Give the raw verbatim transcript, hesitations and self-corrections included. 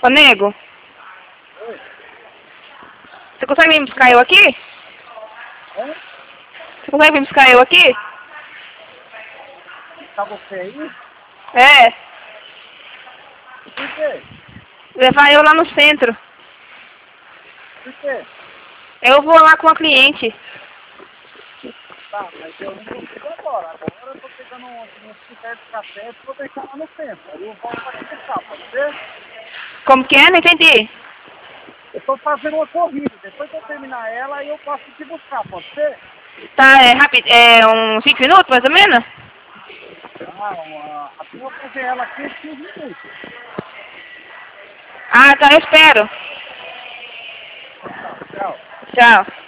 Ô, nego, Oi. você consegue vir buscar eu aqui? Hã? Você consegue vir buscar eu aqui? Tá você aí? É, Por quê? levar eu lá no centro. Por quê? Eu vou lá com a cliente. Tá, mas eu não consigo agora. Agora eu tô pegando um, um café de café e vou deixar lá no centro. Aí eu volto pra te buscar, pode ser? Como que é? Não entendi. Eu tô fazendo uma corrida. Depois que eu terminar ela, aí eu posso te buscar, pode ser? Tá, é rápido, é uns cinco minutos, mais ou menos? Ah, uma, até eu fazer ela aqui em quinze minutos. Ah, tá, eu espero. Tá, tchau. Tchau.